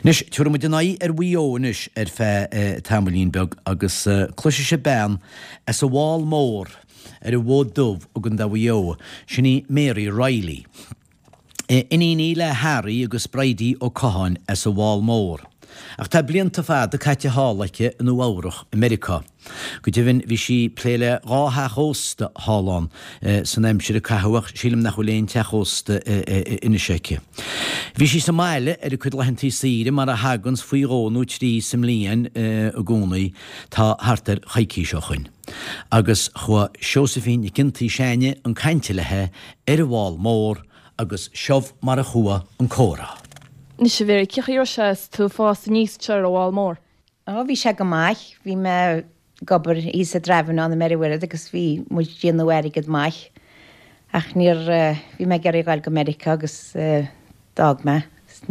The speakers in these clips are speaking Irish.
Nis tuair dinaí bhuiónis fe tamlín beg agus cloise sé ben as a bháil mór bhód dubh a gun da bhuió sinní Mary Riley. Iní le Harry agus Brady ó Cahan as a bháil mór. Ach tá blianta fad a caite hálaice an Uárach America. Go dibhinn bhí si pléile rátha hósta hálan san aimsir a cathhaach sílim nach chuléon te hósta ina seice. Bhí si sa máile a chud lehantí síre mar a hagans faoi rónú trí sam líon a gúnaí tá hartar chaicí seo chuin. Agus chua Seosaifín i cinntaí seine an cainte lethe a bháil mór agus seomh mar a chua an córa. Nis sé bhéir cichíor seas tú fásta níos tear bháil mór. Bhí se go maith, bhí me gobar is a dreibhan an Amerihfuir agus bhí mu déanahhair go maith. Ach níor bhí me geir gáil go America agus dag me,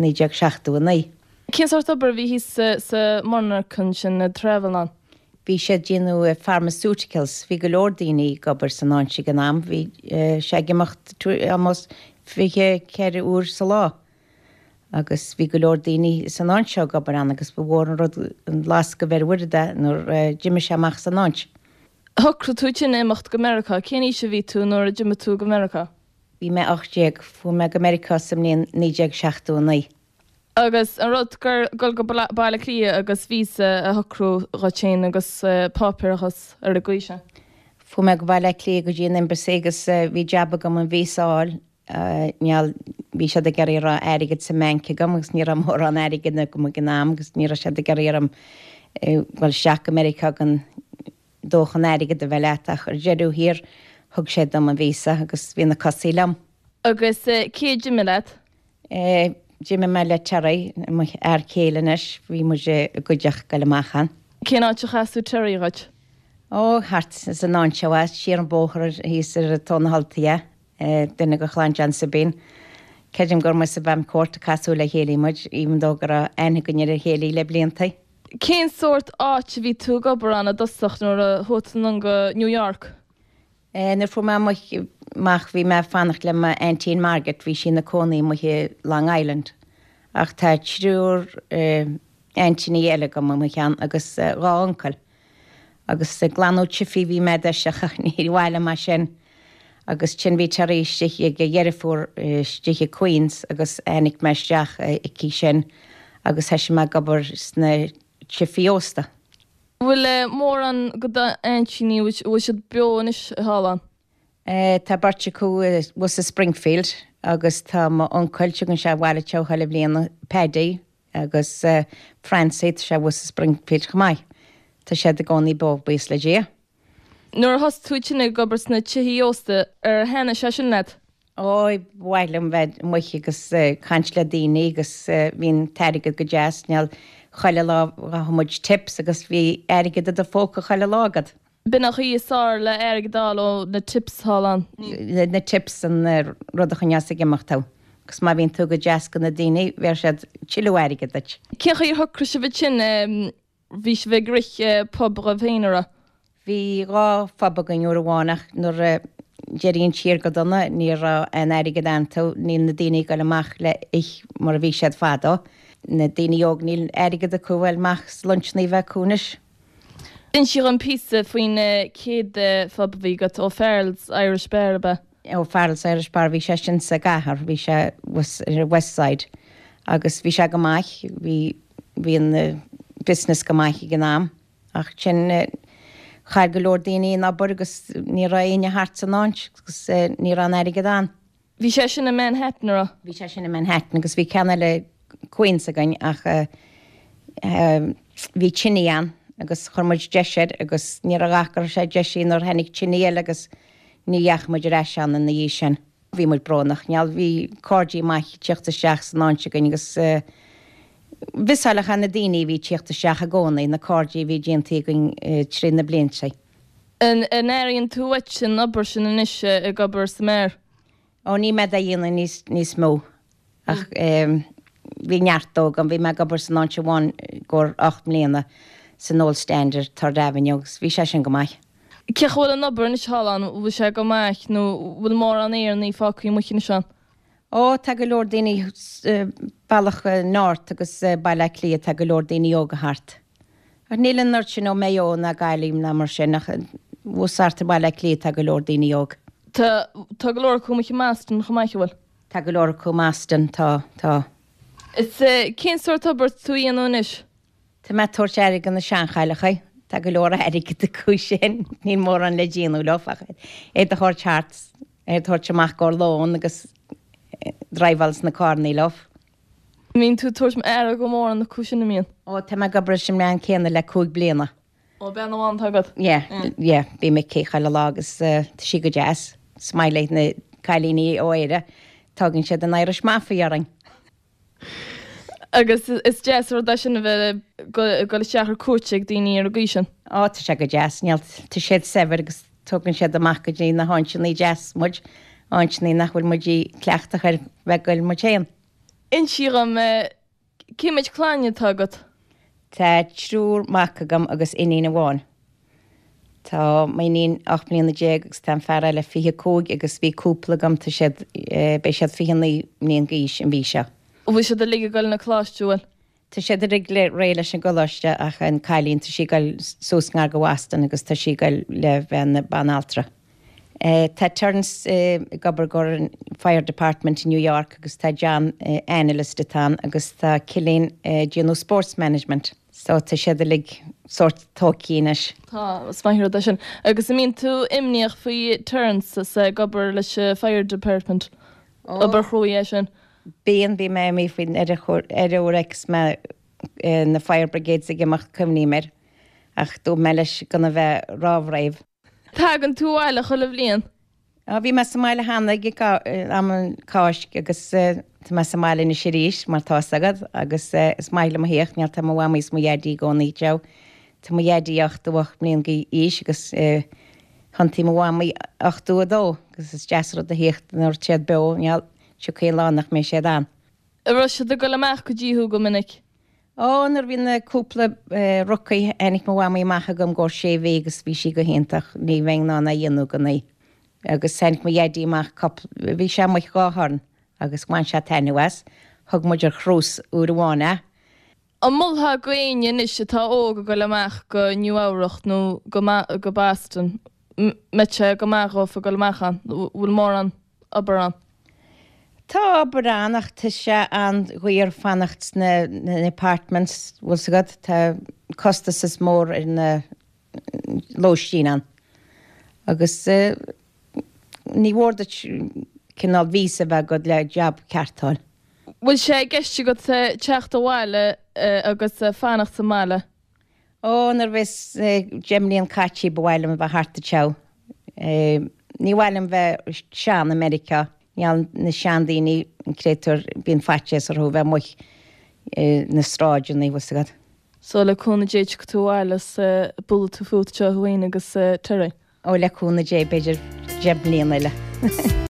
1969. Cén sort obair bhí hí sa marnar chun sin na treibhan an? Bhí sé déanú pharmaceuticals, bhí go leor daoine gobar san áintse gan am, bhí sé gemacht amos bhí ceir úr sa lá. Agus bhí go leor daoine san áintseo gobar an agus bhór an rud an las go bhar uirde nuair Jimmy sé amach san áint. Thocrú tú sin éimecht go America, cén íse bhí tú nuair Jimmy tú go America? Bhí me 8 fu me go America sam líon 1969. Agus an rud gur go bailla clia agus ví a thocrú ráchéin agus pápirachas ar a gcuise. Fu me go bailla clia go dtíon imbar ségus bhí jabba go an vísáil neall bhí sé de geir airigid sa mence gom agus ní am thór an airigid na go gnáam agus ní sé de geir am bhil seach America gan dóchan airigid a bheileach ar jeú hir thug sé am an vísa agus bhí na cosílam. Agus cé Jimmy leat? Jimmy me le tearaí ar céalanis bhí mu goideach go leachchan. Cén áte chaú teíráid? Ó hart is an áintseá siar an bóchar hís ar a tónhaltaí duine go chláin Jan Sabine. Ceidim gur mu sa bhem córt a casú le chéalaí muid, even dó gur aine go ar chéalaí le bliantaí. Cén sort áit bhí tú gobar an a dosach nuair a thutan an go New York? Nar fu meach bhí me fannacht le Auntie Margaret bhí sin na cónaí mu Long Island. Ach tá trúr Auntie eile go mu chean agus rá uncle. Agus glanú tifií bhí me seach ní bhhaile mar sin. Agus tin bhí taréis stiche go dhearifúr stiche Queens agus enig meisteach i cí sin agus heisi me gobar sna tifiósta. Bhfuil mór an go Auntie bhfuil beonis hálan? Tá bartse có was a Springfield agus tá oncoilte gon se bhile teochaile bliana Paddy agus Francis se was a Springfield chomai. Tá sé de gáí bóg bís le dé. Nuair has túitina gobar sna tííosta ar hena se sin net? Ó bhhailm bheith muiche agus cant le daoine agus bhín teirigad go jazz neall chaile lá muid tips agus bhí airigad a fóca chaile lágad. Binach íosá le airigdal ó na tips hálan? Na tips an rud a chuneasa gemachtá. Gus má bhín tú go jazz go na daoine bhar sé chiú airigad deit. Cecha í thocrú se bheith sin bhí se bheith grich pub a bhéinera? Bhí rá fabba gan úr bhánach nuair jeíonn siar go donna ní an airigad antá ní na daoine go leach le ich mar a bhí séad fada. Na daoine og níl airigad a cúhfuil meach lunchnaí bheith cúnis. In siar an písa faoin céad fab bhí go ó Farrell's Irish Bar ba? Ó Farrell's Irish Bar bhí sé sin sa gahar, bhí sé West Side. Agus bhí sé go maith, bhí an business go maith gan am. Ach sin chair go leor daoine in aber agus ní ra aine hart san áint, agus ní an airigad an. Bhí sé sin na Manhattan ra? Bhí sé sin na Manhattan agus bhí cena le Queens a gain ach bhí tinine an. Agus chormuid deisiid agus ní a gachar sé deisií nó henig tinnéal agus níheach muid reis an na dhé sin. Bhí muid brnach neall bhí cordí maith tíochtta seach san áintse gan agus visáilech an na daoine bhí tíochtta seach a gcónaí na cordí bhí déantaí gon trí na blianta. An éiríonn tú weit sin obair sin inis i gobar sa méir? Ó ní me a dhéana níos mó. Ach bhí neartó gan bhí me gobar san áintse bháin gur 8 mbliana. San Old Standard tar dahanneogus, bhí sé sin go maith. Ceach bhfuil an obair is hálan bhfuil sé go maith nó bhfuil mór an éar ní fácaí muchin seán? Ó tá go leor daoine bailach náirt agus bailile clia tá go leor daoine óga hart. Nílan náirt sin ó méo na gailím na mar sin nach bhsarta bailile clia tá go leor daoine óg. Tá go leor cumach meastan chumaichhfuil. Tá go leor chumastan tá. Is cén sort obair tú dhéanúis? Tá me tuairt airigh an na seanchailecha, tá go leor airigh de cú sin, ní mór an le díanú lofa. É a thuirt teart, é thuirt amach gur lón agus dreifhals na carnaí lof. Mín tú tuairt ar go mór an na cúsin na míon? Ó tá me gobar sem lean céanna le 2 bliana. Ó ben amháin tagad? Yeah, bí me céchaile lágus tá si go jazz, smaileit na cailíní ó éire, tágann siad an Irish Mafia-aring. Agus is jazz da sin bheith go le seachar cuateag daoine ar a gaisin? Á tá se go jazz, nealt tá siad sever agus tugann siad amach go dtí na háintseaní jazz muid, háintseaní nachfuil muidí cleachtach ar bheith goil mu chéan. In siam céimiid chláine tagad? Tá trúr macagam agus iní na bháin. Tá mé níon 8 bliana agus tá fearra le 5 agus bhí cúplagam tá siad bé siad 5 níon gais an bhí se. Bhí sé de ligige goil na chláistúil? Tá siad rig le réile sin goláiste ach an cailín tá si goil súsngar go bhhaistan agus tá si goil le bheith na banaltra. Tá turns gobar gur an Fire Department in New York agus tá John analyst atá agus tá Cilín Gino Sports Management. So tá siad lig sort tócíis. Tá smaithir da sin. Agus mín tú imníoch faoi turns sa gobar leis Fire Department obair chruí sin. Bíon bhí mé mí faoin órex me na Fire Brigades a gimach cumnímer ach dú meis gona bheith ráhraibh. Tá an tú eile cholah blion? Bhí me meile hána am an cáis agus tá me meile na siríis mar tá agad agus is meile a héoch neal tá bhhamis mo dhéadí gcónaí teo. Tá mo dhéadí 8 blion go ís agus chutí bhhaí 8 dó agus is deasrad a héocht nó tead be neal se ché lánach mé sé an. Ro se go leach go ddíú go minic? Nar bhí na cúpla rucaí enig bhhaí maitha gom gur sé bhégus bhí si go héntaach ní bhéh ná na dionú gannaí. Agus sennig mo dhéadíach bhí sé mu gáthn agus máin se tenuas, thug muidir chrús úr bháine. An multha goaine is se tá óga go leach go nniuáireacht nó go bastan mete go meachá go lemechan bhfuil mór an abaran. Tá abaránach tá se an chuir fannacht na apartments bhfuil sagad tá costas is mór in na lóistíán. Agus ní bhórda cinál vísa bheith go le jab ceartáil. Bhfuil sé geiste go techt bháile agus fannacht sa mála? Nar bheits gemlíon catí bhhailm bheith harta teo. Ní bhhailm bheith sean America, neall na seandaoine an créúir bíon faite ar thu bheith mu na stráidún ní bhsagad. So le cúna déid go tú bháilas bula tú fút teo chuoine agus tuir? Ó le cúna dé beidir gemlíon eile.